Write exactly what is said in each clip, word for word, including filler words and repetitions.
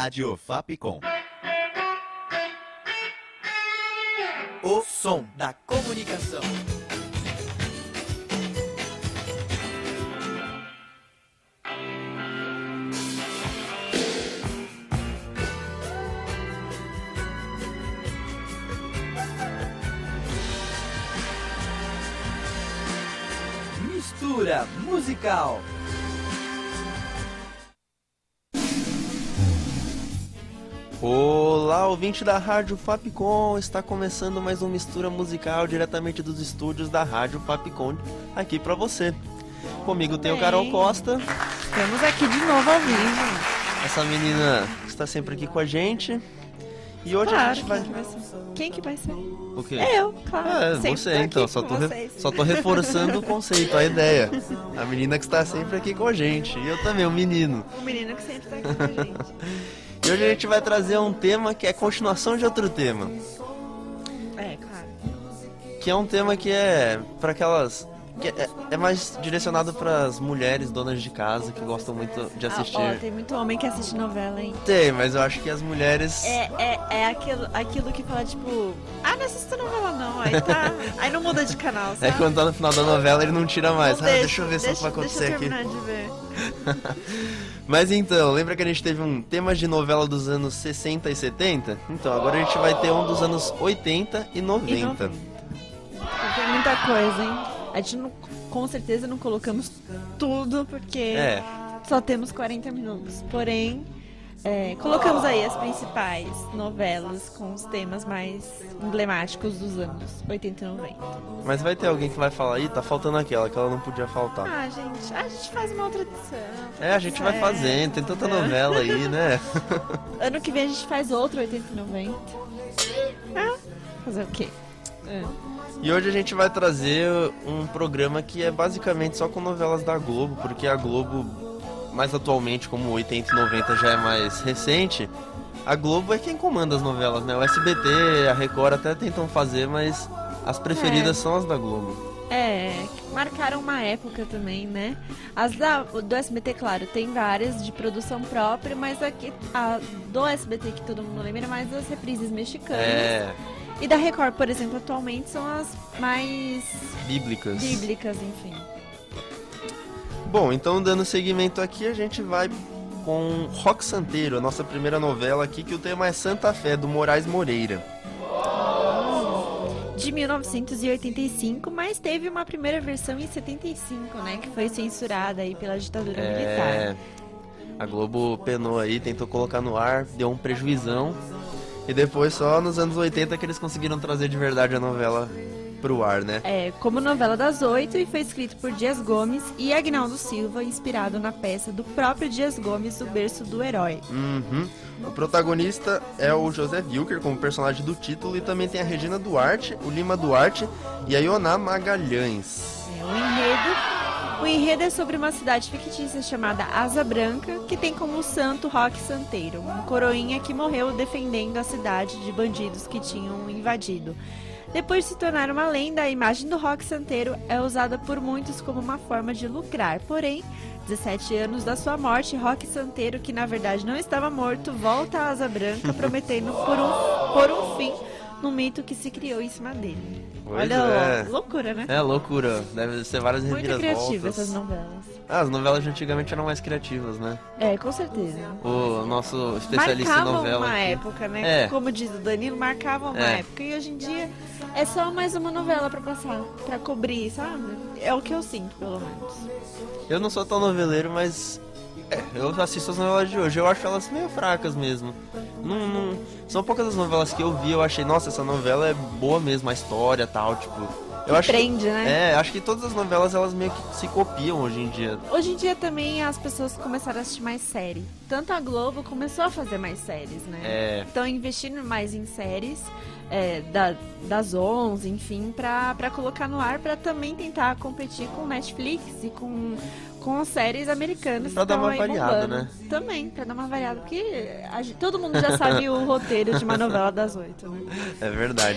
Rádio Fapcom. O som da comunicação. Mistura musical. Olá, ouvinte da Rádio Fapcom, está começando mais um Mistura Musical diretamente dos estúdios da Rádio Fapcom, aqui pra você. Comigo tem o Carol Costa. Estamos aqui de novo ao vivo. Essa menina está sempre aqui com a gente. E hoje Claro, a gente vai... Quem que vai ser? Quem que vai ser? O quê? Eu, claro. É, Sempre você tô aqui então, só com tô, re... vocês. só tô reforçando o conceito, a ideia. A menina que está sempre aqui com a gente. E eu também, o menino. O menino que sempre tá aqui com a gente. E hoje a gente vai trazer um tema que é continuação de outro tema. É, claro. Que é um tema que é para aquelas... Que é, é mais direcionado para as mulheres donas de casa que gostam muito de assistir. Ah, ó, tem muito homem que assiste novela, hein? Tem, mas eu acho que as mulheres... É, é, é aquilo, aquilo que fala, tipo... Ah, não assisto novela não, aí tá... Aí não muda de canal, sabe? É quando tá no final da novela ele não tira mais. Não Ah, deixa, deixa eu ver se deixa, vai acontecer deixa eu aqui. terminar de ver. Mas então, lembra que a gente teve um tema de novela dos anos sessenta e setenta? Então, agora a gente vai ter um dos anos oitenta e noventa. E noventa. Tem muita coisa, hein? A gente não, com certeza não colocamos tudo, porque É. só temos quarenta minutos. Porém, é, colocamos aí as principais novelas com os temas mais emblemáticos dos anos oitenta e noventa. Mas vai ter alguém que vai falar, ih, tá faltando aquela, que ela não podia faltar. Ah, gente, a gente faz uma outra edição. É, a gente vai É. fazendo, tem tanta novela aí, né? Ano que vem a gente faz outro oitenta e noventa. Ah, fazer o quê? É. E hoje a gente vai trazer um programa que é basicamente só com novelas da Globo, porque a Globo, mais atualmente, como oitenta e noventa já é mais recente, a Globo é quem comanda as novelas, né? O S B T, a Record até tentam fazer, mas as preferidas É. são as da Globo. É, marcaram uma época também, né? As da, do S B T, claro, tem várias de produção própria, mas aqui a do S B T que todo mundo lembra é mais das reprises mexicanas. É, E da Record, por exemplo, atualmente são as mais bíblicas. bíblicas, enfim. Bom, então dando seguimento aqui, a gente vai com Rock Santeiro, a nossa primeira novela aqui, que o tema é Santa Fé, do Moraes Moreira. De mil novecentos e oitenta e cinco, mas teve uma primeira versão em setenta e cinco, né? Que foi censurada aí pela ditadura É, militar. a Globo penou aí, tentou colocar no ar, deu um prejuizão. E depois só nos anos oitenta que eles conseguiram trazer de verdade a novela pro ar, né? É, como novela das oito, e foi escrito por Dias Gomes e Agnaldo Silva, inspirado na peça do próprio Dias Gomes, O Berço do Herói. Uhum. O protagonista é o José Wilker como personagem do título, e também tem a Regina Duarte, o Lima Duarte e a Ioná Magalhães. É, o enredo... O enredo é sobre uma cidade fictícia chamada Asa Branca, que tem como santo Roque Santeiro, um coroinha que morreu defendendo a cidade de bandidos que tinham invadido. Depois de se tornar uma lenda, a imagem do Roque Santeiro é usada por muitos como uma forma de lucrar. Porém, dezessete anos da sua morte, Roque Santeiro, que na verdade não estava morto, volta à Asa Branca, prometendo por um, por um fim no mito que se criou em cima dele. Pois Olha, é. ó, loucura, né? É loucura, deve ser várias Muito reviravoltas. criativa essas novelas. Ah, as novelas de antigamente eram mais criativas, né? É, com certeza. O nosso especialista Marcavam em novela uma aqui. época, né? É. Como diz o Danilo, marcavam uma É. época. E hoje em dia é só mais uma novela pra passar, pra cobrir, sabe? É o que eu sinto, pelo menos. Eu não sou tão noveleiro, mas é, eu assisto as novelas de hoje. Eu acho elas meio fracas mesmo. Não, não- São poucas as novelas que eu vi, eu achei, nossa, essa novela é boa mesmo, a história e tal, tipo... Eu acho Prende, né? É, acho que todas as novelas, elas meio que se copiam hoje em dia. Hoje em dia também as pessoas começaram a assistir mais série. Tanto a Globo começou a fazer mais séries, né? É. Estão investindo mais em séries é, da, das onze, enfim, pra, pra colocar no ar, pra também tentar competir com Netflix e com, com séries americanas. Pra que dar tão uma aí variada, bombando. né? Também, pra dar uma variada, porque a gente- todo mundo já sabe o roteiro de uma novela das oito, né? É verdade.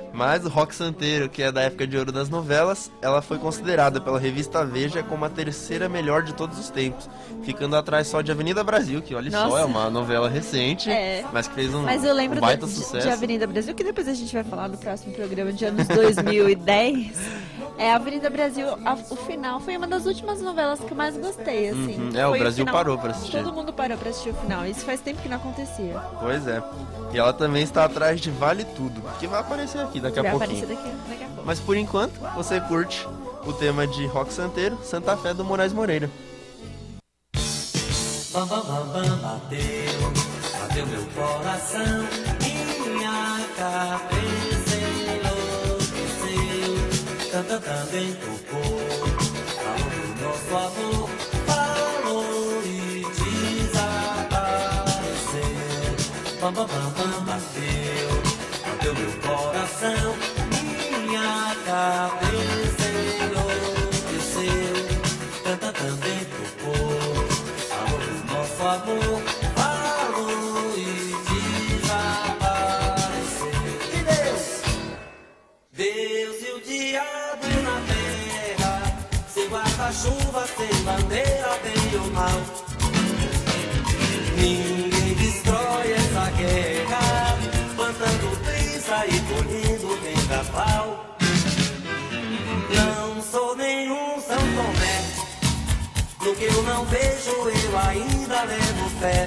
Mas o Rock Santeiro, que é da época de ouro das novelas, ela foi considerada pela revista Veja como a terceira melhor de todos os tempos, ficando atrás só de Avenida Brasil, que olha Nossa. só, é uma novela recente, É. mas que fez um, Mas eu lembro um baita de, sucesso. de Avenida Brasil, que depois a gente vai falar no próximo programa de anos dois mil e dez. É, Avenida Brasil, a- o final foi uma das últimas novelas que eu mais gostei, assim. Uhum. que É, o foi Brasil final- parou pra assistir. Todo mundo parou pra assistir o final. Isso faz tempo que não acontecia. Pois é. E ela também está atrás de Vale Tudo, que vai aparecer aqui daqui a vai pouquinho. aparecer daqui, daqui a pouco. Mas por enquanto, você curte o tema de Rock Santeiro, Santa Fé do Moraes Moreira. Bam, bam, bam, bam, bateu, bateu meu coração, minha cabeça enlouqueceu, canta também tocou, falou do nosso amor, falou e desapareceu. Bam, bam, bam, bam, bateu, bateu meu coração, minha cabeça enlouqueceu, canta também tocou. Nosso amor falou e desapareceu. E Deus? Deus e o diabo na terra, sem guarda-chuva, sem bandeira, bem ou mal. Ninguém destrói essa guerra, plantando brisa e colhendo vendaval. Não sou nenhum São Tomé, no que eu não vejo eu ainda levo fé.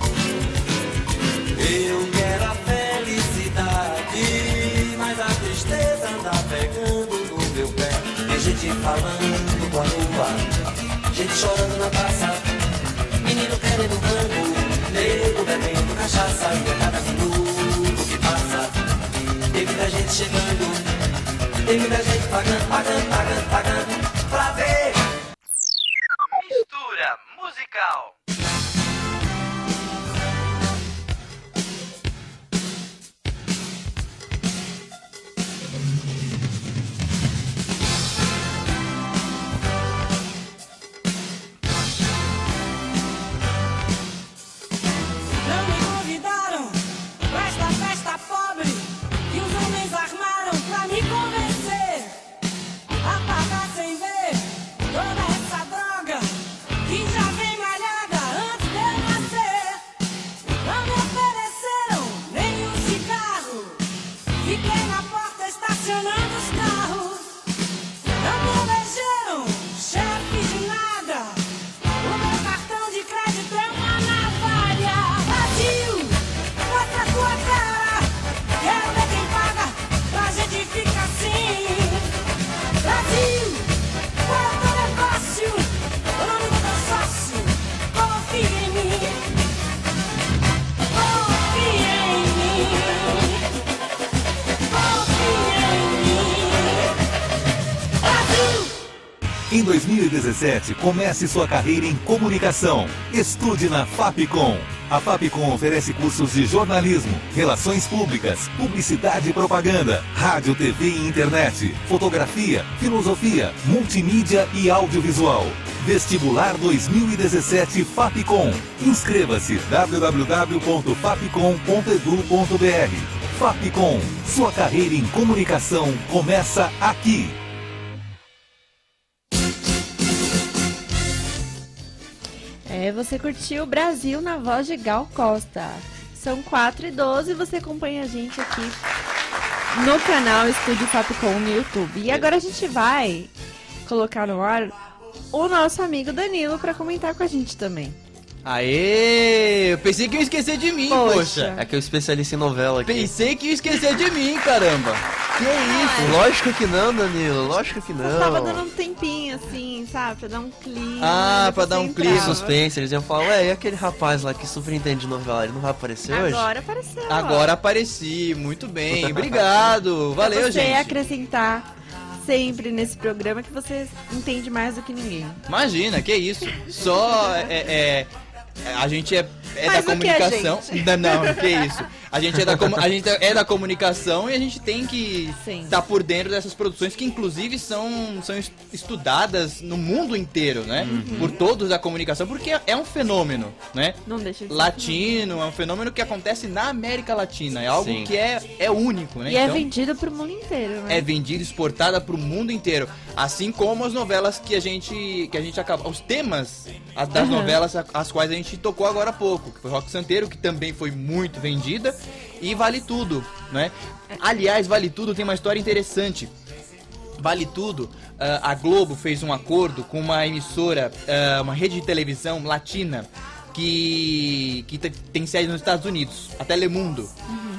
Eu quero a felicidade, mas a tristeza anda pegando no meu pé. Tem gente falando com a lua, gente chorando na praça, menino querendo rango, nego bebendo cachaça. E a cada minuto que passa, tem muita gente chegando, tem muita gente pagando, pagando, pagando, pagando pra ver. Mistura musical. Não me convidaram pra esta festa pobre que os homens armaram pra me convencer a pagar sem ver toda essa droga que já vem malhada antes de eu nascer. Não me ofereceram nenhum cigarro, fiquei na porta estacionando os carros. Não me elegeram chefe de nada, o meu cartão de crédito é uma navalha. Brasil, mostra a tua cara, quero ver quem paga, pra gente ficar assim. Brasil, qual é o teu negócio, o nome do teu sócio, confia em mim, confia em mim, confia em mim. Brasil! Em dois mil e dezessete, comece sua carreira em comunicação. Estude na Fapcom. A Fapcom oferece cursos de jornalismo, relações públicas, publicidade e propaganda, rádio, T V e internet, fotografia, filosofia, multimídia e audiovisual. Vestibular dois mil e dezessete Fapcom. Inscreva-se w w w ponto fapcom ponto edu ponto b r. Fapcom. Sua carreira em comunicação começa aqui. É, você curtiu o Brasil na voz de Gal Costa. São quatro e doze e você acompanha a gente aqui no canal Estúdio Fapcom no YouTube. E agora a gente vai colocar no ar o nosso amigo Danilo para comentar com a gente também. Aê! Eu pensei que ia esquecer de mim, poxa. Poxa. É que eu especialista em novela aqui. Pensei que ia esquecer de mim, caramba. Que isso? Lógico que não, Danilo. Lógico que não. Eu tava dando um tempinho assim, sabe? Pra dar um clima. Ah, pra depois dar você um entrava. clima. Suspense, eles iam falar, ué, e aquele rapaz lá que superintende de novela, ele não vai aparecer hoje? Agora apareceu. ó. Agora apareci, muito bem, obrigado. Valeu, pra você gente. acrescentar sempre nesse programa que você entende mais do que ninguém. Imagina, que isso. Só é, é, é, a gente é é Mais da do que a comunicação. gente. Não, não, que isso. A gente é da, comu- a gente é da comunicação e a gente tem que Sim. estar por dentro dessas produções que inclusive são, são es- estudadas no mundo inteiro, né? Por todos da comunicação, porque é- é um fenômeno, né? Não deixa de ser. Latino, é um fenômeno que acontece na América Latina. É algo Sim. que é, é único, né? E é Então, vendido pro mundo inteiro, né? é vendida, exportada para o mundo inteiro, assim como as novelas que a gente que a gente acaba, os temas as, das Uhum. novelas a- as quais a gente tocou agora há pouco, que foi Rock Santeiro, que também foi muito vendida, e Vale Tudo, né? Aliás, Vale Tudo tem uma história interessante. Vale Tudo, ah, a Globo fez um acordo com uma emissora, ah, uma rede de televisão latina que que te- tem sede nos Estados Unidos, a Telemundo.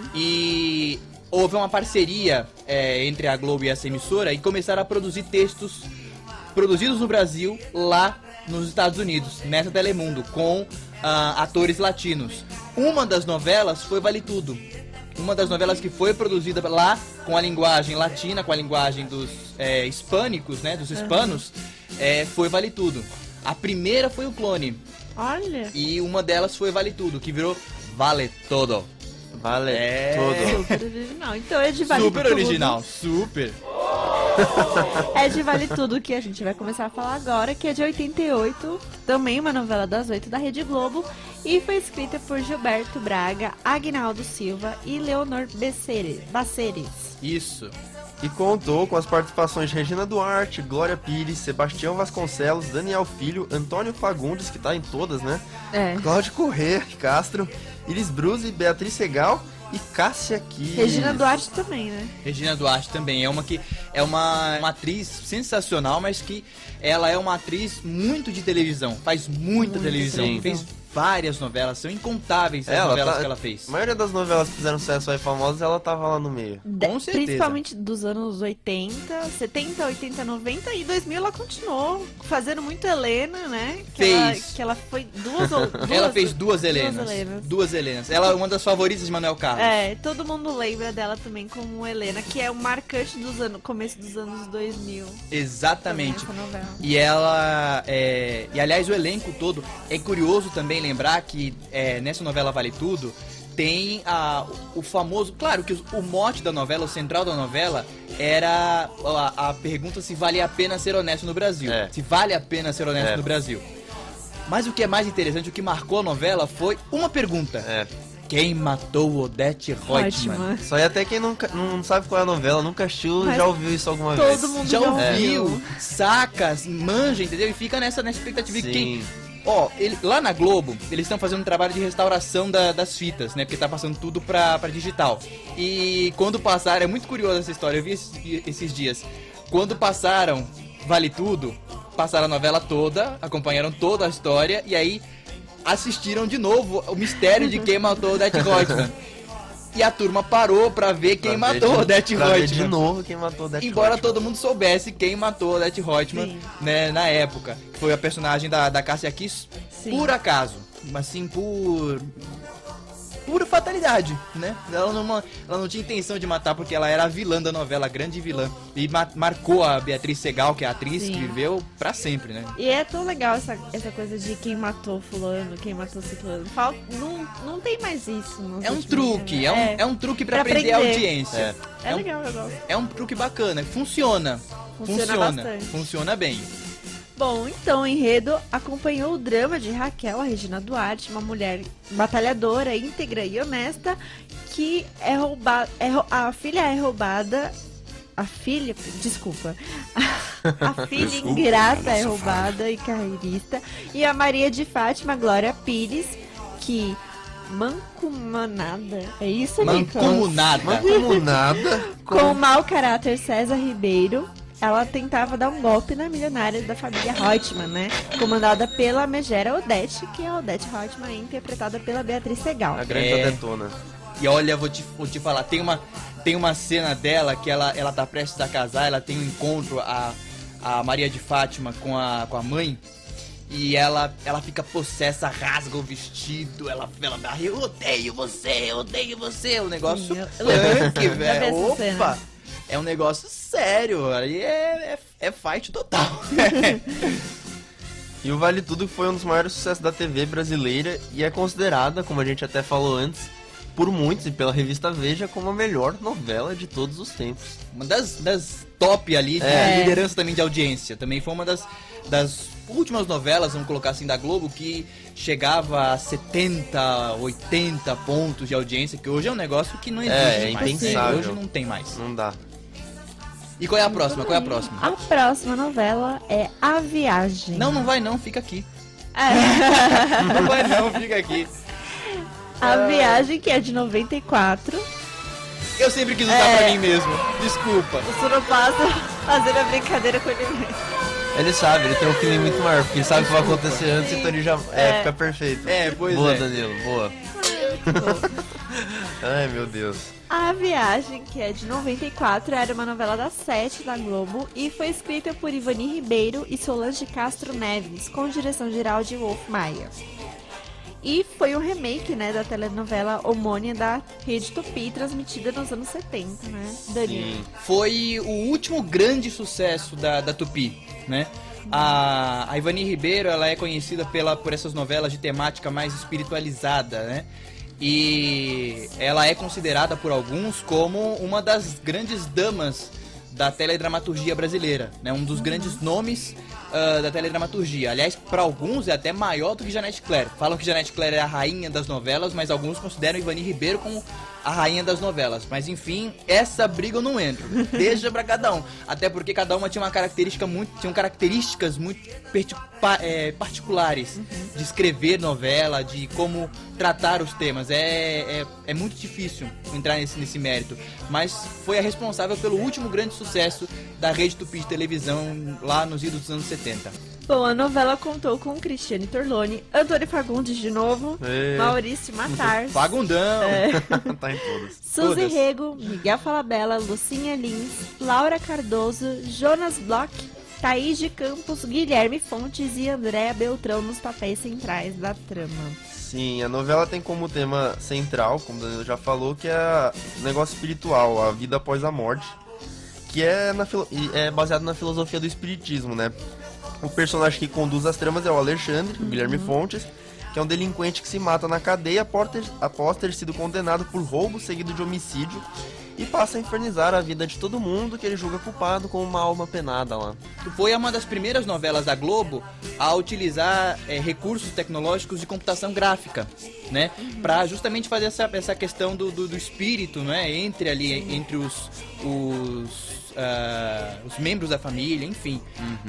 E houve uma parceria é, entre a Globo e essa emissora e começaram a produzir textos produzidos no Brasil lá nos Estados Unidos, nessa Telemundo, com ah, atores latinos. Uma das novelas foi Vale Tudo. Uma das novelas que foi produzida lá com a linguagem latina, com a linguagem dos é, hispânicos, né, dos hispanos, é, foi Vale Tudo. A primeira foi o Clone Olha. e uma delas foi Vale Tudo, que virou Vale Todo. Vale É. tudo. Super original. Então é de Vale Super Tudo. original, super. É de Vale Tudo que a gente vai começar a falar agora, que é de oitenta e oito, também uma novela das oito da Rede Globo, e foi escrita por Gilberto Braga, Agnaldo Silva e Leonor Becere- Baceres. Isso. E contou com as participações de Regina Duarte, Glória Pires, Sebastião Vasconcelos, Daniel Filho, Antônio Fagundes, que tá em todas, né? É. Cláudio Corrêa Castro, Iris Bruzi, Beatriz Segal e Cássia Kiss. Regina Duarte também, né? Regina Duarte também é uma que é uma, uma atriz sensacional, mas que ela é uma atriz muito de televisão, faz muita Muito televisão, sim. fez várias novelas, são incontáveis as Ela novelas tá- que ela fez. A maioria das novelas que fizeram sucesso aí famosas, ela tava lá no meio. De- Com certeza. Principalmente dos anos oitenta, setenta, oitenta, noventa e dois mil ela continuou fazendo muito Helena, né? Que Fez. Ela, que ela foi duas ou duas, Ela fez duas Helenas. Helenas. Duas Helenas. Ela é uma das favoritas de Manuel Carlos. É, todo mundo lembra dela também como Helena, que é o marcante dos anos, começo dos anos dois mil. Exatamente. Essa novela. E ela, é, e aliás o elenco todo, é curioso também lembrar que é, nessa novela Vale Tudo, tem a, o famoso, claro que o mote da novela, o central da novela, era a, a pergunta se vale a pena ser honesto no Brasil. É. Se vale a pena ser honesto É. no Brasil. Mas o que é mais interessante, o que marcou a novela foi uma pergunta. É. Quem matou Odete Reutemann? Ótima. Isso aí até quem nunca, não sabe qual é a novela, nunca assistiu, Mas já ouviu isso alguma todo vez. mundo Já já ouviu, ouviu. saca, manja, entendeu? E fica nessa, nessa expectativa de quem... Sim. Ó, ele- lá na Globo, eles estão fazendo um trabalho de restauração da- das fitas, né? Porque tá passando tudo pra, pra digital. E quando passaram, é muito curiosa essa história, eu vi esses, esses dias. Quando passaram Vale Tudo, passaram a novela toda, acompanharam toda a história e aí assistiram de novo o mistério de quem matou Odete Reutemann. E a turma parou pra ver quem Pra ver matou de- Odete pra ver de Reutemann. novo quem matou Odete Embora Reutemann. todo mundo soubesse quem matou Odete Reutemann, Sim. né, na época. Que foi a personagem da, da Cássia Kiss, Sim. por acaso. Assim, por... pura fatalidade, né? Ela não, ela não tinha intenção de matar porque ela era a vilã da novela, a grande vilã. E ma- marcou a Beatriz Segal, que é a atriz Sim. que viveu pra sempre, né? E é tão legal essa, essa coisa de quem matou fulano, quem matou ciclano. Fal- não, não tem mais isso. nos É um últimos truque, é, anos. um, é um truque pra, Pra prender a prender. audiência. É. É é um- legal, eu gosto. É um truque bacana, funciona. Funciona Funciona, bastante. funciona bem. Bom, então o enredo acompanhou o drama de Raquel, a Regina Duarte, uma mulher batalhadora, íntegra e honesta, que é roubada. É, rou- a filha é roubada. A filha. Desculpa. A filha Desculpa, ingrata é nossa roubada e carreirista. E a Maria de Fátima, Glória Pires, que. Mancomunada. É isso, Nicolas? Mancomunada. Mancomunada Com o mau caráter César Ribeiro, ela tentava dar um golpe na milionária da família Reutemann, né? Comandada pela megera Odete, que é a Odete Reutemann, interpretada pela Beatriz Segal. a grande É. Odetona. E olha, vou te, vou te falar, tem uma, tem uma cena dela que ela, ela tá prestes a casar, ela tem um encontro, a, a Maria de Fátima com a, com a mãe, e ela, ela fica possessa, rasga o vestido, ela, ela dá, eu odeio você, eu odeio você, o negócio Sim, eu- eu punk, Já vi velho, essa opa, cena. é um negócio sério, aí é, é, é fight total. E o Vale Tudo foi um dos maiores sucessos da T V brasileira e é considerada, como a gente até falou antes, por muitos e pela revista Veja, como a melhor novela de todos os tempos. Uma das, das top ali, de É. liderança também de audiência. Também foi uma das, das últimas novelas, vamos colocar assim, da Globo, que chegava a setenta, oitenta pontos de audiência, que hoje é um negócio que não existe É, é mais. impensável. Hoje não tem mais. Não dá. E qual é a próxima? Qual é a próxima? A próxima novela é A Viagem. Não, não vai não, fica aqui. É. Não vai não, fica aqui. A Viagem, que é de noventa e quatro. Eu sempre quis usar É. pra mim mesmo. Desculpa. O Surupassa fazendo a brincadeira com ele mesmo. Ele sabe, ele tem um feeling muito maior, porque ele sabe o que vai acontecer antes, então ele já... É, É. fica perfeito. É, pois boa, é. Danilo, boa. Ai, meu Deus. A Viagem, que é de noventa e quatro, era uma novela das sete da Globo e foi escrita por Ivani Ribeiro e Solange Castro Neves, com direção geral de Wolf Maia. E foi um remake, né, da telenovela homônima da Rede Tupi, transmitida nos anos setenta, né, Danilo? Sim. Foi o último grande sucesso da, da Tupi, né? A, a Ivani Ribeiro, ela é conhecida pela, por essas novelas de temática mais espiritualizada, né? E ela é considerada por alguns como uma das grandes damas da teledramaturgia brasileira, né? Um dos grandes nomes ah, da teledramaturgia. Aliás, para alguns é até maior do que Janete Claire. Falam que Janete Claire é a rainha das novelas, mas alguns consideram Ivani Ribeiro como a rainha das novelas. Mas enfim, essa briga eu não entro. Deixa pra cada um. Até porque cada uma tinha uma característica muito, tinham características muito perti- pa- é, particulares de escrever novela, de como tratar os temas. É, é, é muito difícil entrar nesse, nesse mérito. Mas foi a responsável pelo último grande sucesso da Rede Tupi de televisão lá nos idos dos anos setenta. Bom, a novela contou com Cristiane Torlone, Antônio Fagundes de novo, É. Maurício Matar, Fagundão! é, Tá em todas. Suzy Todas. Rego, Miguel Falabella, Lucinha Lins, Laura Cardoso, Jonas Bloch, Thaís de Campos, Guilherme Fontes e Andréa Beltrão nos papéis centrais da trama. Sim, a novela tem como tema central, como o Danilo já falou, que é o negócio espiritual, a vida após a morte, que é, na, filo- e é baseado na filosofia do espiritismo, né? O personagem que conduz as tramas é o Alexandre, o Guilherme Fontes, que é um delinquente que se mata na cadeia após ter, após ter sido condenado por roubo seguido de homicídio e passa a infernizar a vida de todo mundo que ele julga culpado como uma alma penada lá. Foi uma das primeiras novelas da Globo a utilizar é, recursos tecnológicos de computação gráfica, né? Pra justamente fazer essa, essa questão do, do, do espírito, né? Entre ali, entre os, os, ah, os membros da família, enfim.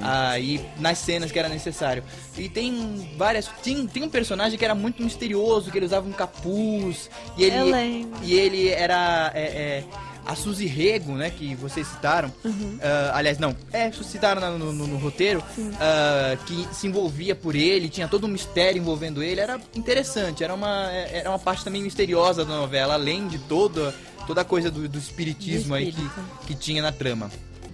Aí nas cenas que era necessário. E tem várias... Tem, tem um personagem que era muito misterioso, que ele usava um capuz. E ele, Eu lembro. e ele era... é, é, a Suzy Rego, né, que vocês citaram, ah, aliás, não, é, citaram na- no, no- no roteiro, ah, que se envolvia por ele, tinha todo um mistério envolvendo ele, era interessante, era uma, é- era uma parte também misteriosa da novela, além de toda, toda a coisa do, do espiritismo Do aí que, espírito. que tinha na trama.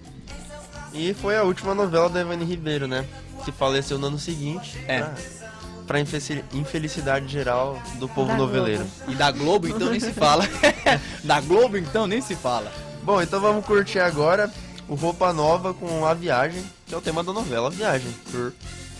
E foi a última novela da Ivani Ribeiro, né? Que faleceu no ano seguinte. É. Pra, pra infelici- infelicidade geral do povo Da noveleiro. Globo. E da Globo, então, nem se fala. Da Globo, então, nem se fala. Bom, então vamos curtir agora o Roupa Nova com A Viagem, que é o tema da novela, A Viagem. Por...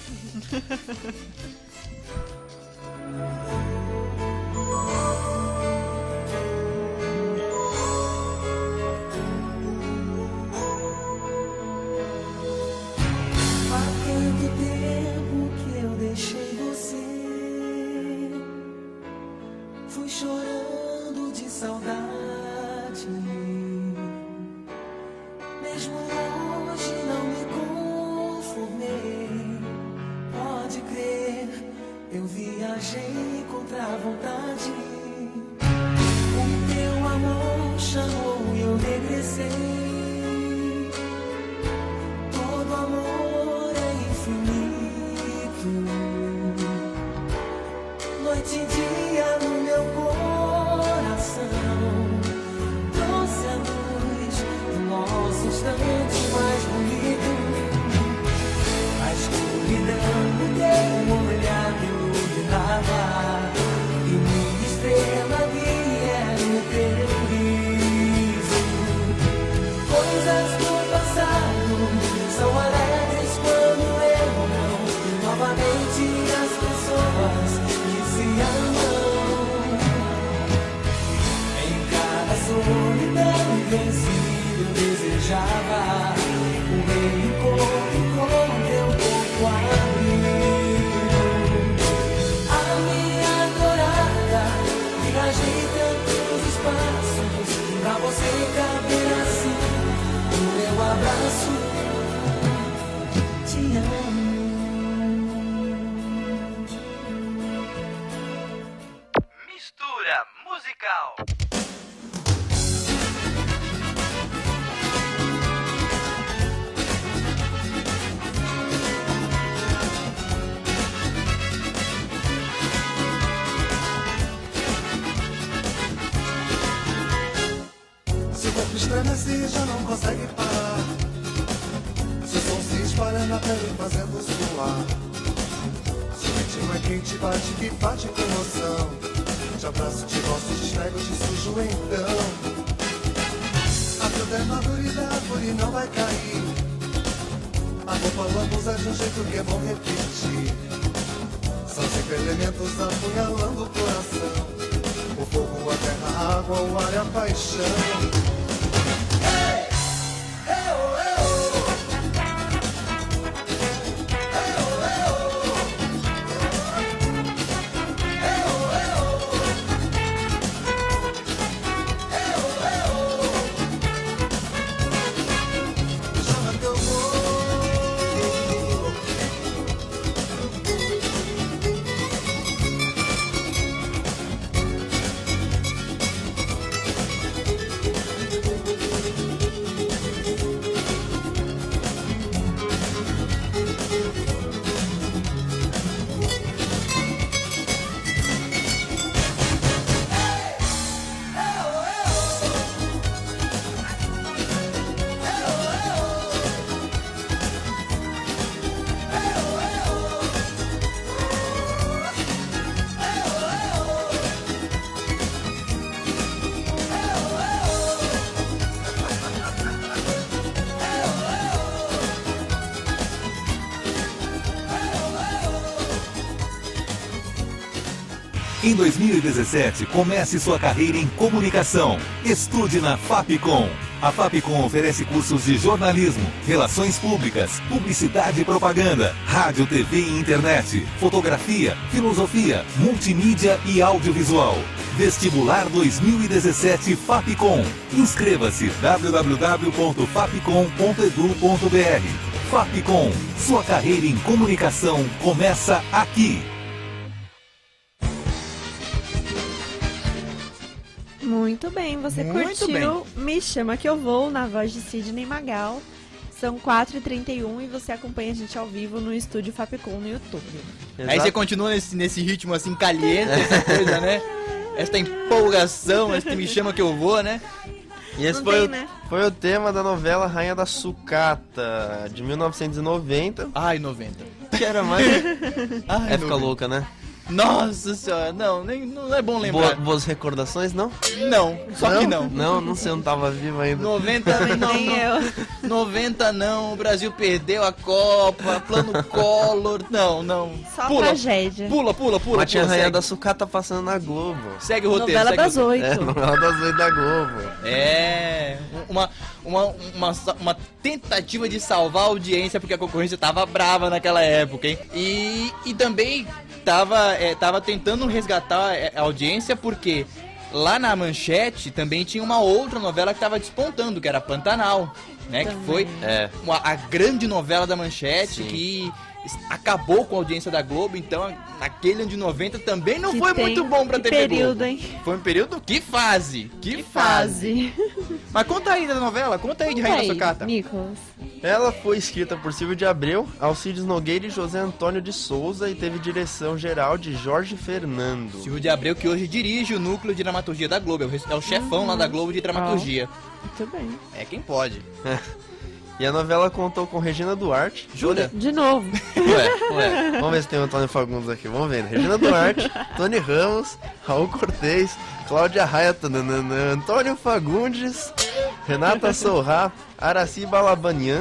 Há tanto tempo que eu deixei você, fui chorando de saudade. Mesmo hoje não me conformei. Pode crer, eu viajei contra a vontade. O teu amor chamou e eu regressei. Todo amor é infinito. Noite e dia no meu coração. Trouxe a luz do nosso instante mais bonito. A escuridão do teu olhar me iluminava e me estremeceu. tantos espaços pra você caber assim no meu abraço. Te amo. Mistura musical. Seu corpo estremece e já não consegue parar. Seu som se espalha na pele fazendo suar. Seu ritmo é quente, bate que bate com emoção. Te abraço, te gosto, te esfrego, te sujo então. A fruta é madura e da árvore não vai cair. A roupa lambuza de um jeito que é bom repetir. São cinco elementos apunhalando o coração. O fogo, a terra, a água, o ar e a paixão. Em dois mil e dezessete, comece sua carreira em comunicação. Estude na Fapcom. A Fapcom oferece cursos de jornalismo, relações públicas, publicidade e propaganda, rádio, T V e internet, fotografia, filosofia, multimídia e audiovisual. Vestibular dois mil e dezessete Fapcom. Inscreva-se w w w ponto fapcom ponto edu ponto b r. Fapcom. Sua carreira em comunicação começa aqui. Muito bem, você Muito curtiu Me Chama Que Eu Vou, na voz de Sidney Magal. São quatro e trinta e um e você acompanha a gente ao vivo no estúdio Fapcom no YouTube. Aí você continua nesse, nesse ritmo assim, caliente, essa coisa, né? Esta empolgação, esse Me Chama Que Eu Vou, né? E esse Não foi, tem, o, né? foi o tema da novela Rainha da Sucata, de mil novecentos e noventa, Ai, noventa. que era mais Ai, época noventa. louca, né? Nossa senhora, não, nem, não é bom lembrar. Boa, boas recordações, não? Não, só que não. Não, não sei, eu não tava vivo ainda. noventa não, Nem não. eu. noventa não, o Brasil perdeu a Copa, plano Collor, não, não. Só pula, tragédia. Pula, pula, pula, Mas tinha a pula, Rainha segue. da Sucata passando na Globo. Segue o roteiro, Novela segue o das roteiro. oito. É, novela das oito da Globo. É, uma, uma, uma, uma tentativa de salvar a audiência, porque a concorrência tava brava naquela época, hein? E, e também tava, é, tava tentando resgatar a audiência, porque lá na Manchete também tinha uma outra novela que tava despontando, que era Pantanal, né? Que foi É. uma, a grande novela da Manchete, Sim. que acabou com a audiência da Globo, então naquele ano de noventa também não Que foi tem- muito bom pra que T V período, Globo. hein? Foi um período, que fase, que, Que fase. fase. Mas conta aí da novela, conta aí de Conta Rainha da aí, Sucata. Nicolas. Ela foi escrita por Silvio de Abreu, Alcides Nogueira e José Antônio de Souza e teve direção geral de Jorge Fernando. Silvio de Abreu, que hoje dirige o núcleo de dramaturgia da Globo, é o res- é o chefão lá da Globo de dramaturgia. Muito bem. É quem pode. E a novela contou com Regina Duarte. Jura? De novo. Ué, ué. Vamos ver se tem o Antônio Fagundes aqui. Vamos ver. Regina Duarte, Tony Ramos, Raul Cortez, Cláudia Raia, tananana, Antônio Fagundes, Renata Sorrá, Araci Balabanian,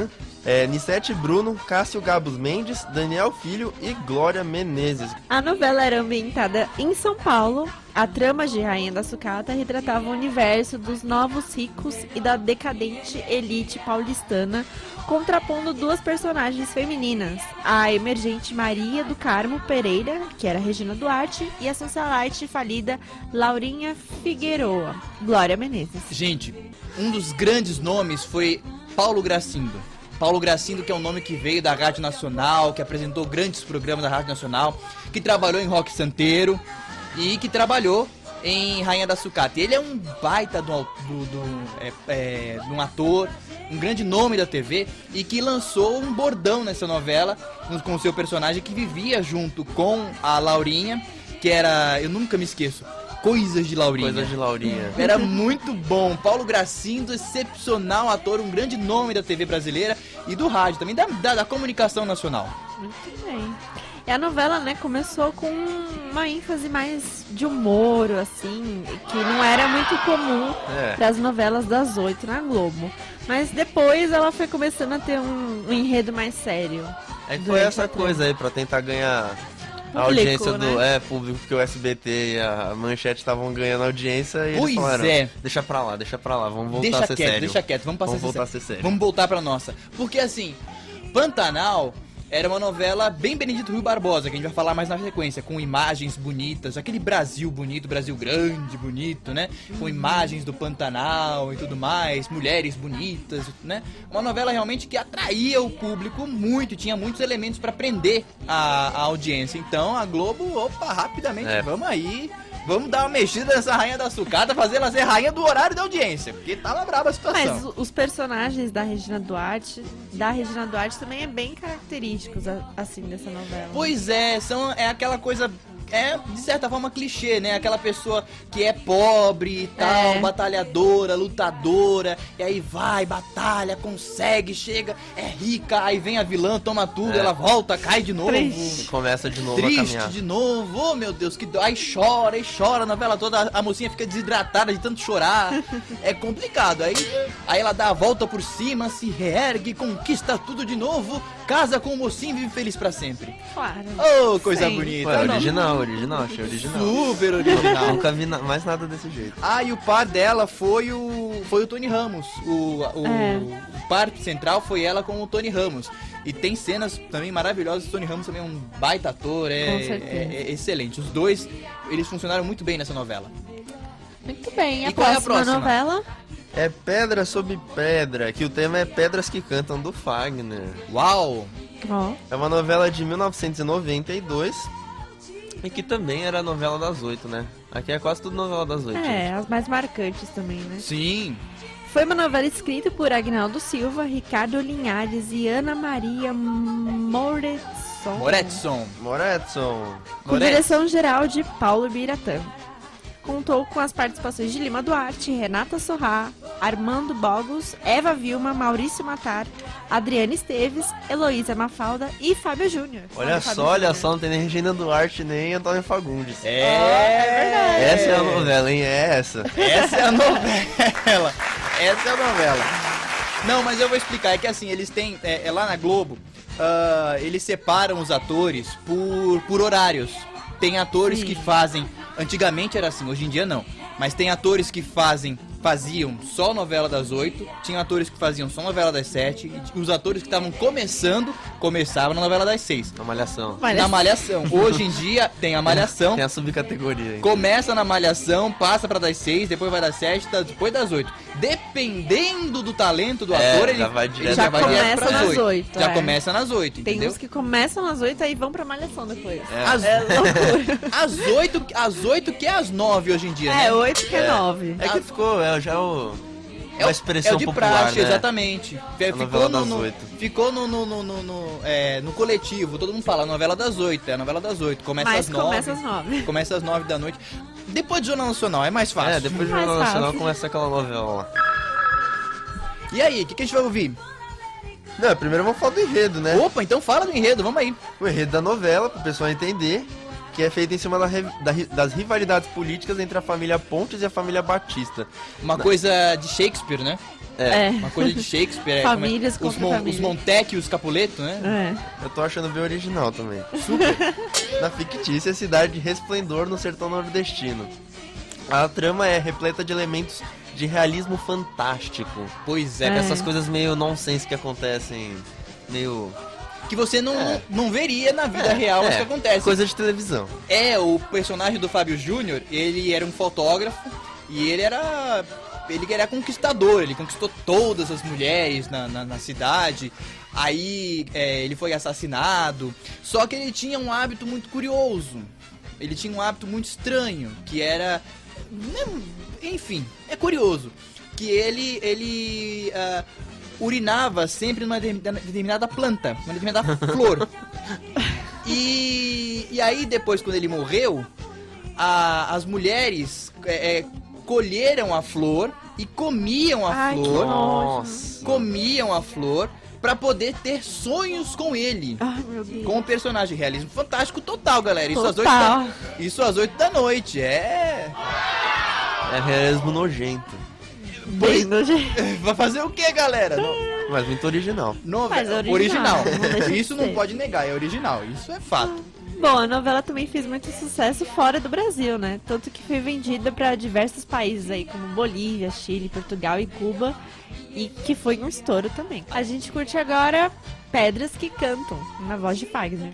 É, Nissete Bruno, Cássio Gabos Mendes, Daniel Filho e Glória Menezes. A novela era ambientada em São Paulo. A trama de Rainha da Sucata retratava o universo dos novos ricos e da decadente elite paulistana, contrapondo duas personagens femininas, a emergente Maria do Carmo Pereira, que era Regina Duarte, e a socialite falida Laurinha Figueroa, Glória Menezes. Gente, um dos grandes nomes foi Paulo Gracindo. Paulo Gracindo, que é um nome que veio da Rádio Nacional, que apresentou grandes programas da Rádio Nacional, que trabalhou em Rock Santeiro e que trabalhou em Rainha da Sucata. Ele é um baita de um, do, do, é, é, de um ator, um grande nome da T V, e que lançou um bordão nessa novela com o seu personagem, que vivia junto com a Laurinha, que era, eu nunca me esqueço, Coisas de Laurinha. Coisas de Laurinha. Era muito bom. Paulo Gracindo, excepcional ator, um grande nome da T V brasileira e do rádio, também da, da, da comunicação nacional. Muito bem. E a novela, né, começou com uma ênfase mais de humor, assim, que não era muito comum É. para as novelas das oito na Globo. Mas depois ela foi começando a ter um, um enredo mais sério. É que foi Durante essa a trama. coisa aí pra tentar ganhar a Público, audiência do né? é, público, porque o S B T e a Manchete estavam ganhando audiência e Pois eles falaram, é. deixa pra lá, deixa pra lá, vamos voltar Deixa a ser quieto, sério. deixa quieto, vamos passar Vamos a ser voltar a sério. ser sério. Vamos voltar pra nossa. Porque assim, Pantanal era uma novela bem Benedito Rui Barbosa, que a gente vai falar mais na sequência, com imagens bonitas, aquele Brasil bonito, Brasil grande, bonito, né? Com imagens do Pantanal e tudo mais, mulheres bonitas, né? Uma novela realmente que atraía o público muito, tinha muitos elementos pra prender a, a audiência. Então a Globo, opa, rapidamente, É. vamos aí, vamos dar uma mexida nessa Rainha da Sucata, fazer ela ser rainha do horário da audiência, porque tava braba a situação. Mas o- os personagens da Regina Duarte, da Regina Duarte também é bem característicos, a- assim, dessa novela. Pois é, são, é aquela coisa, é de certa forma clichê, né? Aquela pessoa que é pobre e tal, É. batalhadora, lutadora, e aí vai, batalha, consegue, chega, é rica, aí vem a vilã, toma tudo, É. ela volta, cai de novo. Triste. Começa de novo a Triste caminhar. de novo, oh meu Deus, que dó. Aí chora, aí chora a novela toda, a, a mocinha fica desidratada de tanto chorar. É complicado. Aí, aí ela dá a volta por cima, se reergue, conquista tudo de novo, casa com o mocinho e vive feliz pra sempre. Claro. Oh, coisa Sim. bonita. Ué, Não, original, original, achei original. Super original. Nunca vi na- mais nada desse jeito. Ah, e o par dela foi o foi o Tony Ramos. O, o, É. o par central foi ela com o Tony Ramos. E tem cenas também maravilhosas. O Tony Ramos também é um baita ator, é, Com certeza. é- é excelente. Os dois, eles funcionaram muito bem nessa novela. Muito bem. A E qual é a próxima próxima? novela? É Pedra sobre Pedra, que o tema é Pedras que Cantam, do Fagner. Uau! Ó. É uma novela de mil novecentos e noventa e dois e que também era novela das oito, né? Aqui é quase tudo novela das oito. É, as mais marcantes também, né? Sim! Foi uma novela escrita por Agnaldo Silva, Ricardo Linhares e Ana Maria Moretson. Moretson. Moretson. Com Moretson. direção geral de Paulo Biratã. Contou com as participações de Lima Duarte, Renata Sorrá, Armando Bogos, Eva Vilma, Maurício Matar, Adriana Esteves, Heloísa Mafalda e Fábio Júnior. Olha Fábio só, olha Júnior. só, não tem nem Regina Duarte nem Antônio Fagundes. É, é verdade. Essa é a novela, hein? É essa. Essa é a novela. Essa é a novela. Não, mas eu vou explicar. É que assim, eles têm. É, é lá na Globo, ah, eles separam os atores por, por horários. Tem atores Sim. que fazem. Antigamente era assim, hoje em dia não. Mas tem atores que fazem. Faziam só novela das oito, tinha atores que faziam só novela das sete, e os atores que estavam começando, começavam na novela das seis. Na Malhação. Malhação. Na Malhação. Hoje em dia tem a Malhação. Tem a subcategoria. hein? Começa na Malhação, passa pra das seis, depois vai das sete, tá- depois das oito. Dependendo do talento do É, ator, ele já vai direto ele Já vai começa direto pras nas oito. oito, Já é. começa nas oito, Tem entendeu? uns que começam às oito e vão pra Malhação depois. É. As, É loucura. as oito, as oito que é as nove hoje em dia, né? É, oito que é nove. É que ficou, é já o. É uma o- expressão é o de popular, praxe, né? exatamente. Fe- Ficou novela no, das no- oito. ficou no, no, no, no, no, é, no coletivo, todo mundo fala novela das oito, é a novela das oito. Começa Mas às nove. começa às nove. Começa às nove da noite. Depois do Jornal Nacional, é mais fácil. É, depois do Mais Jornal Nacional fácil. começa aquela novela lá. E aí, o que, que a gente vai ouvir? Não, primeiro vamos falar do enredo, né? Opa, então fala do enredo, vamos aí. O enredo da novela, pro pessoal entender. que é feita em cima da, da, das rivalidades políticas entre a família Pontes e a família Batista. Uma coisa de Shakespeare, né? É. Uma coisa de Shakespeare. Famílias é, como é, os, contra Mon, família. os Montecchi e os Capuleto, né? É. Eu tô achando bem original também. Super. Na fictícia cidade de Resplendor, no sertão nordestino. A trama é repleta de elementos de realismo fantástico. Pois é, É. Essas coisas meio nonsense que acontecem, meio... que você não, É. não veria na vida real, mas É, que acontece. coisa de televisão. É, o personagem do Fábio Júnior, ele era um fotógrafo e ele era... Ele era conquistador, ele conquistou todas as mulheres na, na, na cidade. Aí é, ele foi assassinado. Só que ele tinha um hábito muito curioso. Ele tinha um hábito muito estranho, que era... né, enfim, é curioso. Que ele, ele ah, urinava sempre numa determinada planta, uma determinada flor. E, e aí depois, quando ele morreu, a, as mulheres... É, é, colheram a flor e comiam a Ai, que flor, Nossa. comiam a flor pra poder ter sonhos com ele. Ai, meu Deus. Com o personagem, realismo fantástico total, galera. Isso às oito Total. da, isso às oito da noite, é... É realismo nojento. Bem nojento. Vai fazer o que, galera? No, Mas muito original. novela, Mas original, original. não deixa de Isso não ser. pode negar, é original. Isso é fato. Bom, a novela também fez muito sucesso fora do Brasil, né? Tanto que foi vendida para diversos países aí, como Bolívia, Chile, Portugal e Cuba, e que foi um estouro também. A gente curte agora Pedras que Cantam, na voz de Fagner.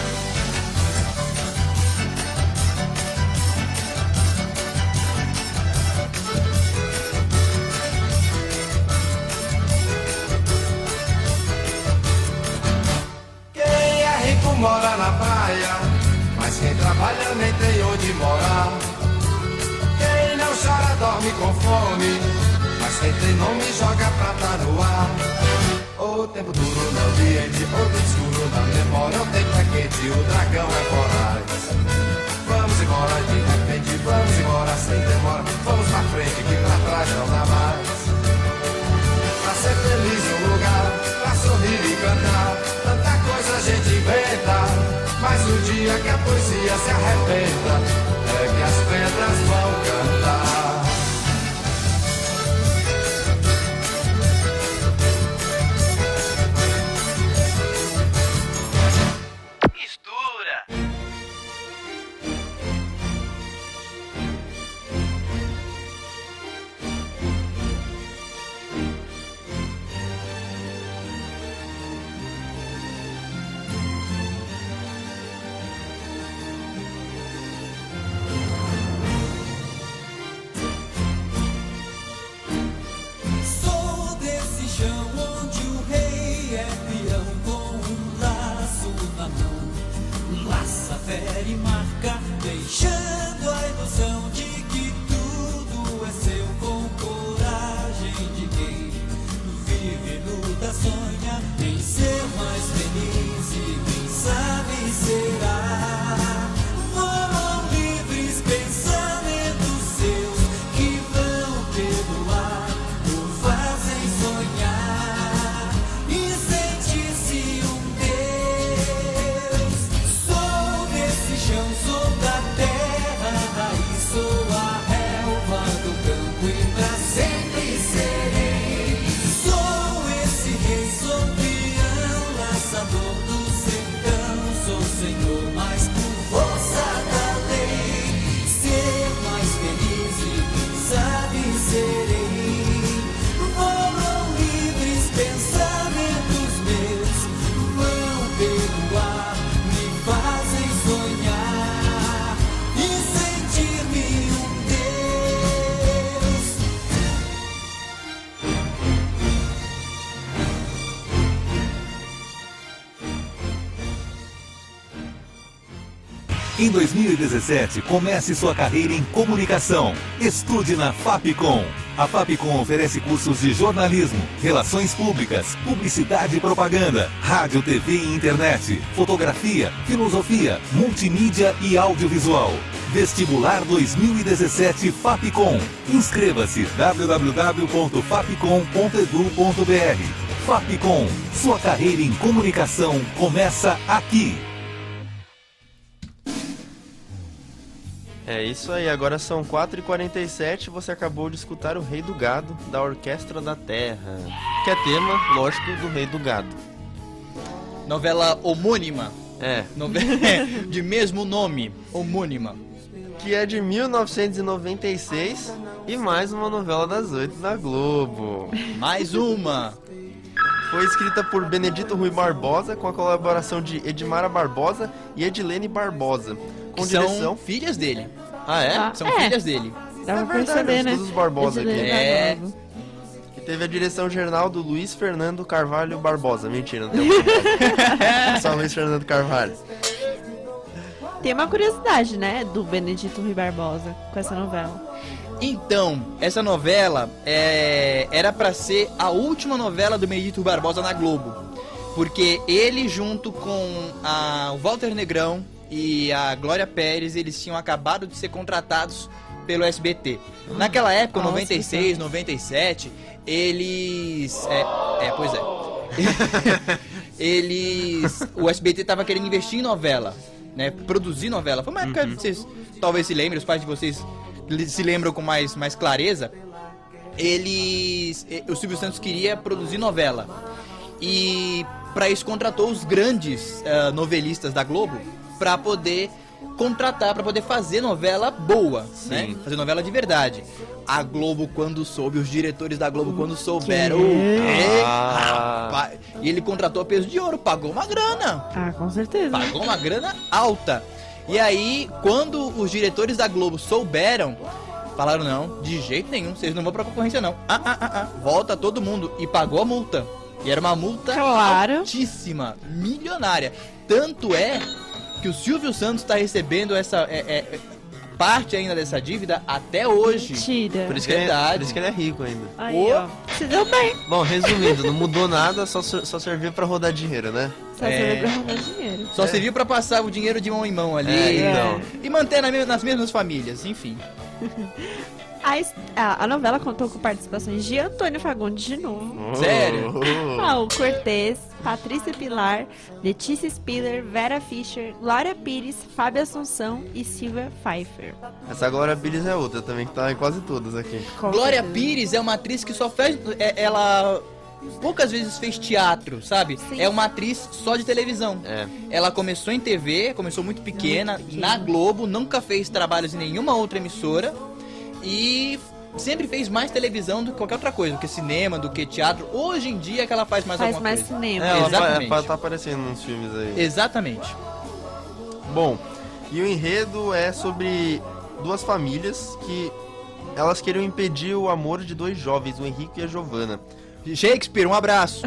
Quem é rico mora na praia, mas quem trabalha nem tem onde morar. Quem não chora dorme com fome, mas quem tem nome joga prata no ar. O tempo duro no ambiente, outro escuro na memória. O tempo é quente, o dragão é voraz. Vamos embora de repente, vamos embora sem demora. Vamos pra frente que pra trás não dá mais. Pra ser feliz no lugar, pra sorrir e cantar. Tanta coisa a gente inventa, mas o dia que a poesia se arrebenta é que as pedras vão cantar. Mistura. Sou desse chão onde o rei é peão com um laço na mão. Laça, fere e marca, deixando a ilusão de que tudo é seu, com coragem de quem vive, luta, sonha em ser mais feliz e quem sabe será. Voam livres pensamentos seus que vão pelo ar, o fazem sonhar e sentir-se um Deus. Sou desse chão, sou da terra, raiz, sou a relva do campo e pra sempre serei. Sou esse rei, sou peão, laçador do sertão, sou senhor, mas por força da lei, ser mais feliz e quem sabe serei. Voam livres pensamentos meus, vão pelo ar, me fazem sonhar e sentir-me um Deus. Em dois mil e dezessete, comece sua carreira em comunicação. Estude na Fapcom. A Fapcom oferece cursos de jornalismo, relações públicas, publicidade e propaganda, rádio, T V e internet, fotografia, filosofia, multimídia e audiovisual. Vestibular dois mil e dezessete Fapcom. Inscreva-se w w w ponto fapcom ponto edu ponto b r. Fapcom, sua carreira em comunicação começa aqui. É isso aí, agora são quatro e quarenta e sete, você acabou de escutar o Rei do Gado, da Orquestra da Terra, que é tema, lógico, do Rei do Gado. Novela homônima. É, Novela de mesmo nome, homônima. que é de mil novecentos e noventa e seis e mais uma novela das oito da Globo. Mais uma. Foi escrita por Benedito Rui Barbosa, com a colaboração de Edmara Barbosa e Edilene Barbosa. Com Que são direção... filhas dele. Ah, é? Ah. São É. filhas dele. Dá É pra verdade, perceber, os né? todos Barbosa aqui. Edilene É. Barbosa. E teve a direção geral do Luiz Fernando Carvalho Barbosa. Mentira, não tem o Barbosa. Só Luiz Fernando Carvalho. Tem uma curiosidade, né, do Benedito Rui Barbosa com essa novela. Então, essa novela é, era pra ser a última novela do Benedito Barbosa na Globo. Porque ele, junto com a, o Walter Negrão e a Glória Pérez, eles tinham acabado de ser contratados pelo S B T. Naquela época, Nossa, noventa e seis, noventa e sete, eles... É, é pois é. eles... O S B T tava querendo investir em novela, né? Produzir novela. Foi uma época, vocês talvez se lembrem, os pais de vocês se lembram com mais, mais clareza. Eles... O Silvio Santos queria produzir novela. E para isso contratou os grandes uh, novelistas da Globo para poder contratar, para poder fazer novela boa, né? Fazer novela de verdade. A Globo, quando soube, os diretores da Globo, quando souberam, é, Ah. rapaz, e ele contratou a peso de ouro, pagou uma grana, Ah, com certeza. pagou uma grana alta. E aí, quando os diretores da Globo souberam, falaram, não, de jeito nenhum, vocês não vão pra concorrência não. Ah, ah, ah, ah, volta todo mundo. E pagou a multa. E era uma multa Claro. altíssima, milionária. Tanto é que o Silvio Santos está recebendo essa é, é, parte ainda dessa dívida até hoje. Mentira. Por isso, que ele é, Verdade. por isso que ele é rico ainda. Aí, Ô. ó. Se deu bem. Bom, resumindo, não mudou nada, só, só serviu pra rodar dinheiro, né? Só É. serviu pra arrumar dinheiro. Só serviu pra passar o dinheiro de mão em mão ali. É, então. E manter na me- nas mesmas famílias, enfim. A, his- a, a novela contou com participações de Antônio Fagundes de novo, Sério? Oh. Raul Cortez, Patrícia Pilar, Letícia Spiller, Vera Fischer, Glória Pires, Fábio Assunção e Silvia Pfeiffer. Essa Glória Pires é outra também, que tá em quase todas aqui. Com Glória certeza. Pires é uma atriz que só fez. é- ela poucas vezes fez teatro, sabe? Sim. É uma atriz só de televisão. É. Ela começou em T V, começou muito pequena, Muito pequena. na Globo, nunca fez trabalhos em nenhuma outra emissora e sempre fez mais televisão do que qualquer outra coisa, do que cinema, do que teatro. Hoje em dia é que ela faz mais Faz alguma mais coisa. cinema. É, ela Exatamente. vai- tá aparecendo nos filmes aí. Exatamente. Bom, e o enredo é sobre duas famílias que elas queriam impedir o amor de dois jovens, o Henrique e a Giovanna. Shakespeare, um abraço.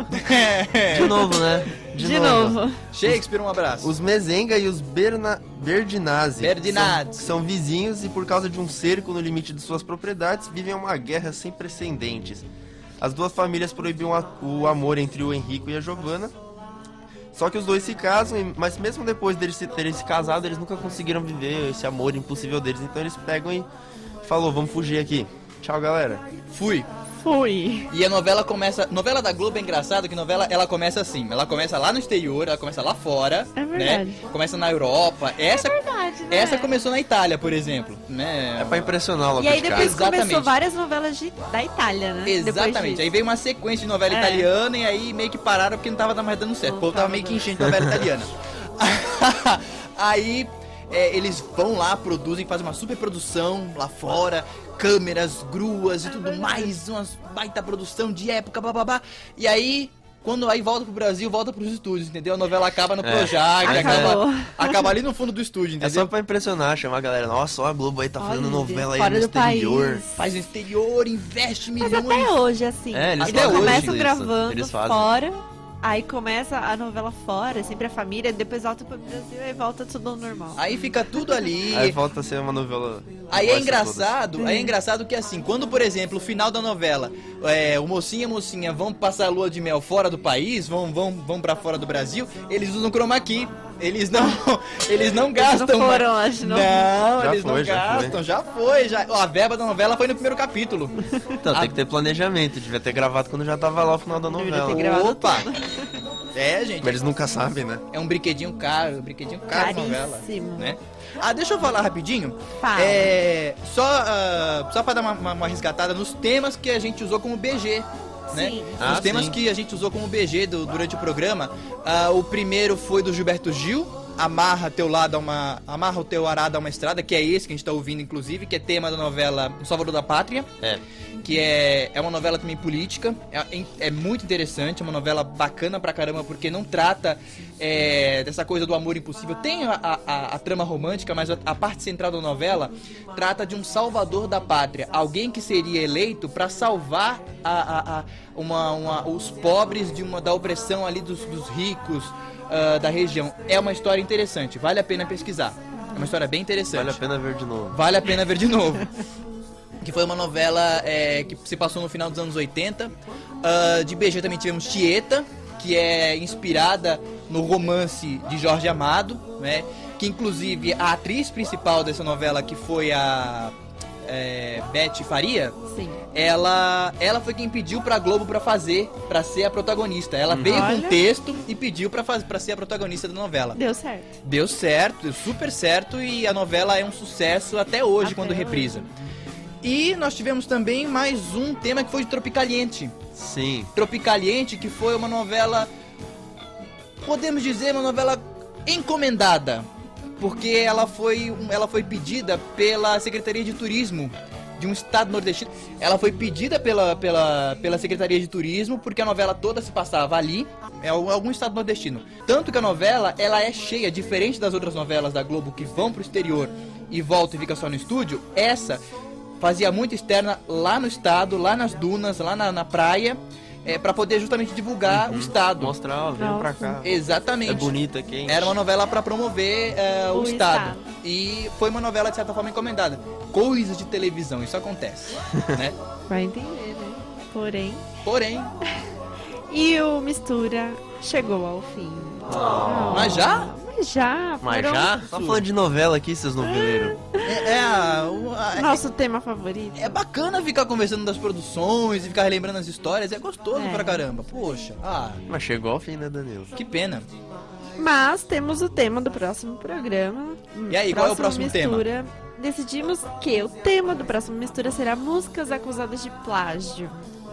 De novo, né? De, novo. Shakespeare, um abraço. Os Mezenga e os Berna... Berdinazzi Berdinazzi. São, são vizinhos e por causa de um cerco no limite de suas propriedades vivem uma guerra sem precedentes. As duas famílias proibiam a- o amor entre o Henrico e a Giovanna. Só que os dois se casam, e- mas mesmo depois deles se terem se casado, eles nunca conseguiram viver esse amor impossível deles. Então eles pegam e falou, vamos fugir aqui. Tchau, galera. Fui. Fui. E a novela começa. Novela da Globo é engraçado que novela ela começa assim. Ela começa lá no exterior, ela começa lá fora. É verdade. Né? Começa na Europa. Essa, Verdade, né? essa começou na Itália, por exemplo. Né? É pra impressionar logo E aí de depois casa. começou Exatamente. várias novelas de, da Itália, né? Depois Exatamente. disso. Aí veio uma sequência de novela É. italiana e aí meio que pararam porque não tava mais dando certo. Não O povo tava tava meio que dando enchendo de novela italiana. Aí é, eles vão lá, produzem, fazem uma super produção lá fora, câmeras, gruas e tudo mais, uma baita produção de época, bababá. E aí, quando aí volta pro Brasil, volta pros estúdios, entendeu? A novela acaba no É. Projac, Acabou. acaba, acaba ali no fundo do estúdio, É entendeu? só pra impressionar, chamar a galera. Nossa, ó, a Globo aí tá fazendo Olha, novela aí fora no do exterior. país. Faz no exterior, investe Mas milhões. até hoje, assim. É, eles eles fazem começam isso, gravando eles fazem. fora, aí começa a novela fora, sempre a família, depois volta pro Brasil e volta tudo ao normal. Aí fica tudo ali. Aí volta a ser uma novela. Aí é igual essa engraçado, aí é engraçado que assim, quando, por exemplo, o final da novela, é, o mocinho e a mocinha vão passar a lua de mel fora do país, vão, vão, vão pra fora do Brasil, eles usam chroma key. Eles não, eles não gastam. Eles não foram mais. lá de novo. Não, Já eles foi, não já gastam, já foi. Já Ó, a verba da novela foi no primeiro capítulo. Então, A- tem que ter planejamento. Devia ter gravado quando já tava lá o final da Deveria novela. ter gravado Opa! É, gente. Mas eles nunca sabem, né? É um brinquedinho caro, um brinquedinho caro de novela, Caríssimo. né? Ah, deixa eu falar rapidinho. Fala. É, só ah, só para dar uma, uma, uma resgatada nos temas que a gente usou como B G, né? Sim. Os Ah, temas sim. que a gente usou como B G do- durante o programa. Ah, o primeiro foi do Gilberto Gil, Amarra teu lado a uma, amarra o teu arado a uma estrada, que é esse que a gente tá ouvindo inclusive, que é tema da novela O Salvador da Pátria. É. Que é, é uma novela também política, é, é muito interessante, é uma novela bacana pra caramba, porque não trata é, dessa coisa do amor impossível. Tem a, a- a- a trama romântica, mas a, a parte central da novela trata de um salvador da pátria, alguém que seria eleito pra salvar a, a- a- uma- uma- os pobres de uma, da opressão ali dos, dos ricos ah, da região. É uma história interessante, vale a pena pesquisar. É uma história bem interessante. Vale a pena ver de novo. Vale a pena ver de novo. Que foi uma novela é, que se passou no final dos anos oitenta. Ah, de B G também tivemos Tieta, que é inspirada no romance de Jorge Amado, né? Que inclusive a atriz principal dessa novela, que foi a é, Beth Faria, Sim. ela, ela foi quem pediu pra Globo pra fazer, pra ser a protagonista. Ela veio com Olha. um texto e pediu pra, faz, pra ser a protagonista da novela. Deu certo. Deu certo, deu super certo, e a novela é um sucesso até hoje, Até quando hoje. reprisa. E nós tivemos também mais um tema que foi de Tropicaliente. Sim. Tropicaliente, que foi uma novela, podemos dizer, uma novela encomendada, porque ela foi, um- ela foi pedida pela Secretaria de Turismo de um estado nordestino. Ela foi pedida pela, pela, pela Secretaria de Turismo, porque a novela toda se passava ali, é al- algum estado nordestino. Tanto que a novela, ela é cheia, diferente das outras novelas da Globo que vão pro exterior e voltam e fica só no estúdio, essa fazia muito externa lá no estado, lá nas dunas, lá na, na praia, é, para poder justamente divulgar o estado. Mostrar, ó, vem pra cá. Exatamente. É bonita, é quente. Era uma novela para promover é, o, O estado. estado. E foi uma novela, de certa forma, encomendada. Coisas de televisão, isso acontece, né? Vai entender, né? Porém. Porém, E o Mistura chegou ao fim. Oh. mas já? Mas já. Mas foram já? Tá falando de novela aqui, seus noveleiros. É, é, a- o- a- Nosso tema favorito. é bacana ficar conversando das produções e ficar relembrando as histórias. É gostoso É. pra caramba. Poxa, ah, Mas chegou ao fim, né, Danilo? que pena. Mas temos o tema do próximo programa. E aí, qual é o próximo Mistura. Decidimos que o tema do próximo Mistura será músicas acusadas de plágio.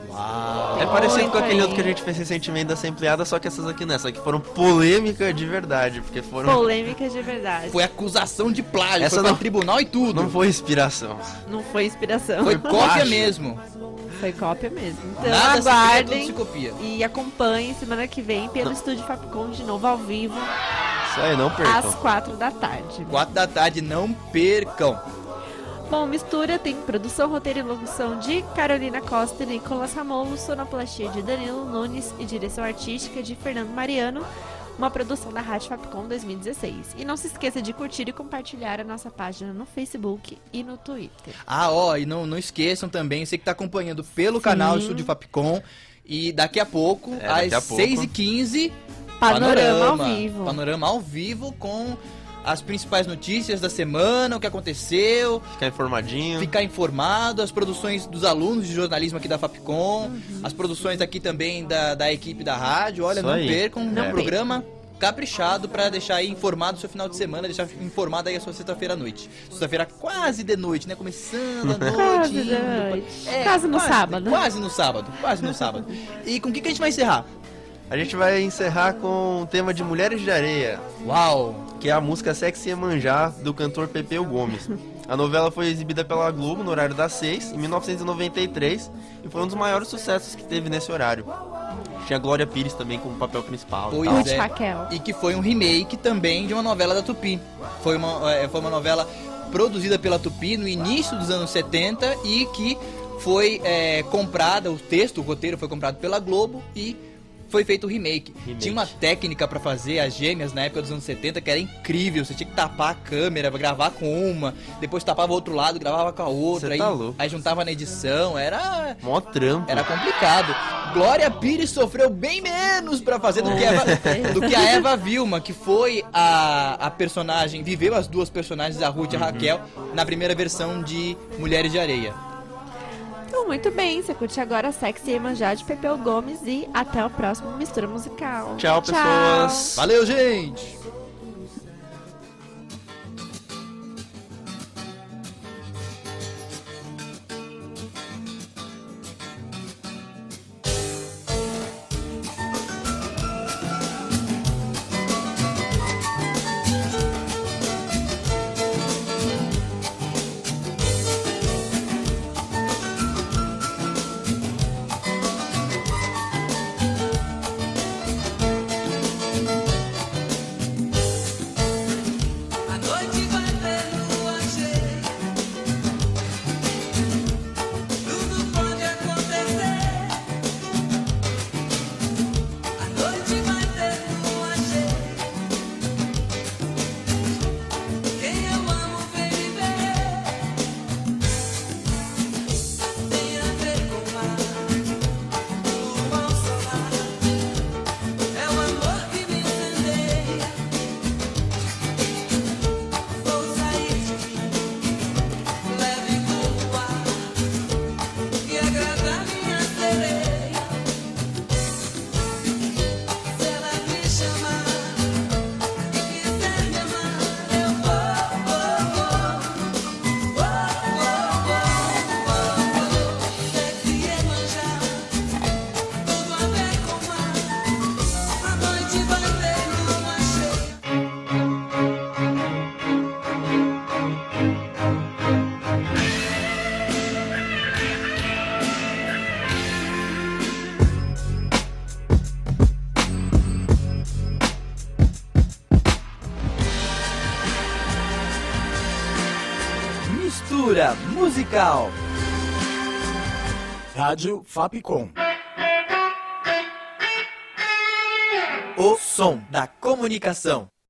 Uau. É parecido com Oi, aquele pai. outro que a gente fez recentemente da Sampleada, só que essas aqui nessa, que foram polêmica de verdade, porque foram... Polêmica de verdade. Foi acusação de plágio, Essa foi pra não- tribunal e tudo. Não foi inspiração. Não foi inspiração. Foi Foi cópia plágio. mesmo. Foi cópia mesmo. Então Nada se cria, aguardem tudo se copia. e acompanhem semana que vem pelo Estúdio Fapcom de novo ao vivo, Isso aí, não às percam. quatro da tarde. Quatro da tarde, não percam. Bom, Mistura tem produção, roteiro e locução de Carolina Costa e Nicolas Ramolo, sonoplastia de Danilo Nunes e direção artística de Fernando Mariano, uma produção da Rádio Fapcom dois mil e dezesseis. E não se esqueça de curtir e compartilhar a nossa página no Facebook e no Twitter. Ah, ó, e não, não esqueçam também, você que tá acompanhando pelo canal do Estúdio Fapcom. E daqui a pouco, É, daqui a às pouco. seis e quinze, Panorama ao vivo. Panorama ao vivo com as principais notícias da semana, o que aconteceu, Ficar informadinho. ficar informado, as produções dos alunos de jornalismo aqui da Fapcom, Uhum. as produções aqui também da, da equipe da rádio. Olha, Isso não aí. percam, Não é um programa caprichado pra deixar aí informado o seu final de semana, deixar informado aí a sua sexta-feira à noite. Sexta-feira quase de noite, né? Começando a noite. Quase de indo pra- noite. Quase no sábado. Quase no sábado, quase no sábado. E com o que, que a gente vai encerrar? A gente vai encerrar com o tema de Mulheres de Areia, Uau! que é a música Sexy Iemanjá, do cantor Pepeu Gomes. A novela foi exibida pela Globo no horário das seis, em mil novecentos e noventa e três, e foi um dos maiores sucessos que teve nesse horário. Tinha Glória Pires também como papel principal. e Pois tal. Ruth é. Raquel. E que foi um remake também de uma novela da Tupi. Foi uma, é, foi uma novela produzida pela Tupi no início dos anos setenta e que foi é, comprada, o texto, o roteiro foi comprado pela Globo e foi feito o remake. Remake. Tinha uma técnica pra fazer as gêmeas na época dos anos setenta que era incrível. Você tinha que tapar a câmera, gravar com uma, depois tapava o outro lado, gravava com a outra, Cê aí, tá louco. aí juntava na edição, era... Mó trampo. Era complicado. Glória Pires sofreu bem menos pra fazer do que, a Eva, do que a Eva Vilma, que foi a, a personagem, viveu as duas personagens, a Ruth e a Raquel, na primeira versão de Mulheres de Areia. Então, muito bem, você curte agora Sexy Iemanjá de Pepeu Gomes e até o próximo Mistura Musical. Tchau, pessoas. Valeu, gente! A noite vai ter lua cheia, tudo pode acontecer. A noite vai ter lua cheia, quem eu amo vem me ver. Tem a ver com o mar, lua ao solar, é o amor que me incendeia. Vou sair de mim, leve como o ar, e agradar minha sereia. Se ela me chamar e quiser me amar, eu vou, vou, vou, vou, vou, vou, vou. Sexy Iemanjá, tudo a ver com o mar. A noite vai ter lua cheia. Mistura Musical. Rádio Fapcom. O som da comunicação.